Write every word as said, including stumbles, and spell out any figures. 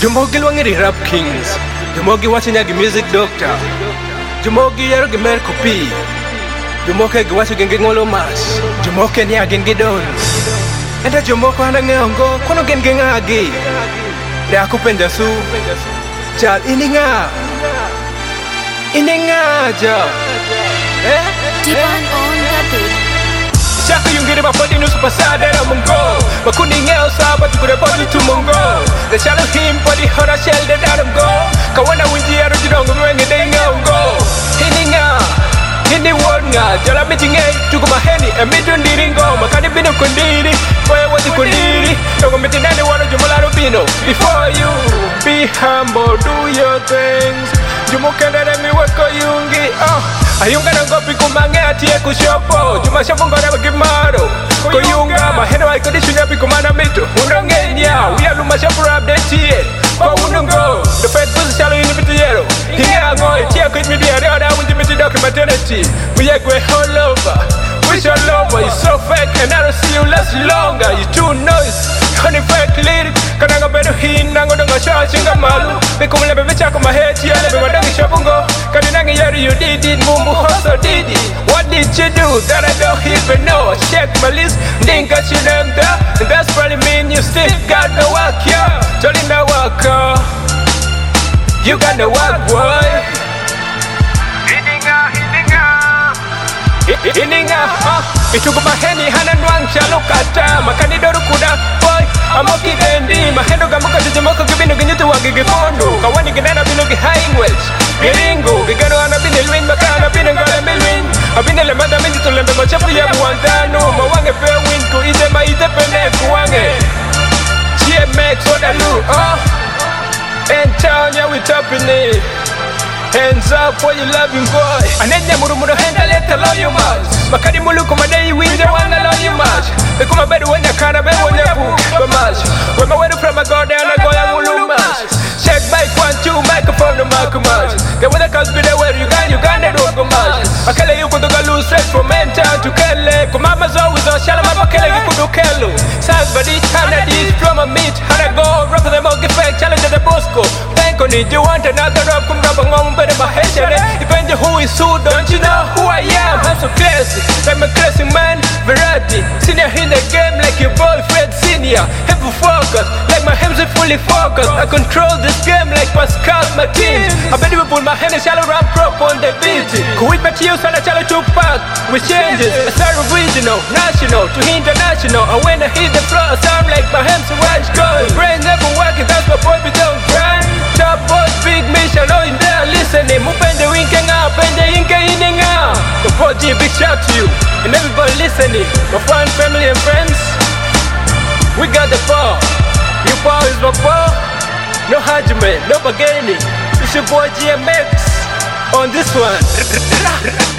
Jumogi Lwangiri Rap Kings, Jumogi Wachinyagi Music Doctor, Jumogi Yarogi Merkopi, Jumoke Gwachi Gengi Ngolo Mas, Jumoke Nia Gengi Dons, Enda Jumoko Hanangongo, Kono Gengi Ngagi, Raku Penjasu, Chal Ininga, Ininga Ja, eh? Depend on the beat. Shaka yung giri mapadi no supasada na mungo Makuni ngeo saba tukure podi tu mungo The shallow him podi hora shell de darum go Kawana winji aro jirongo mwenge de ngeo go Hini nga, hini word nga Jala miti nge, tuku maheni Emidu ndiringo, makani bino kundiri Boya wati kundiri Tongo miti nani wano jumularo bino Before you, be humble, do your things Jumukenda na miweko yungi, oh Ayunga na ngopi kumange atie kushopo Juma shapo ngore bagimaro Koyunga maheno ay kodi shunyapi kumana mito Unongenya Uya luma shapo rap de tie Kwa unongo The fed pussy shallow in the bitiyero Hinga ngoy Tia kuch midi ya reo da unji miti doki maternity We are going all over Wish all over You so fake and I don't see you last longer You too noise Honey fake lyric Kananga bedo hin Nango dongo show chinga malu Bikumule bebe chako maheti Yale bebe dangi shopungo Kaninangi yari you did it Mumbu also did it What did you do that I don't even know Check my list Dinka chidemda And that's probably mean you still got no work yeah Jolly no work uh. You got no work boy Hininga hininga Hininga uh. Itugu maheni hana nwang chalo kata Makani doru kuda boy Amoki dendi Mahendo gamuka jujumoko gibinu ginyutu wagi gifondo Kawani ginana binu gihaing welch Giringo Gigano ana binilwin Makana binengole milwin Abinele mada minji tulembe machafu ya muantano Mawange pe win ku ite ma ite pene kuwange G M X Odalu oh In town yeah we topping it Hands up for you loving boy Anenya murumuro henda leta love you much Makadi muluku madei winja wanga love you much Bekuma bedu wanya kana be wanya bu Bamash Wema wedu from a god and a goya mulu much Check mic one two microphone no mark much Get with the cause be there where you got you got it over much Akele you kuduga lose straight from mental to kele Kumama's always on shalom apakele kudu kelu Sounds badi hana this from a meat Hana go rap them all get fake challenge the Bosco Bank on it you want another rap kum rap ngom better my head Depends on who is who don't you know who I am I'm so classy like my classic man variety Senior in the game like your boyfriend senior Heavy focus like my hands are fully focused I control this game like Pascal Martins I bet you pull my hand and shallow rap prop on the beat Kuwait materials and a shallow two pack with changes I start original, national to international And when I hit the floor I sound like my hands are watch gold Brain never working that's my boy we don't grind Top boys big mission oh in there listening Mupende winke nga pende inke ininga The four G big shout to you and everybody listening My fun family and friends We got the power Your power is my power No hajime, no bargaining It's your boy G M X On this one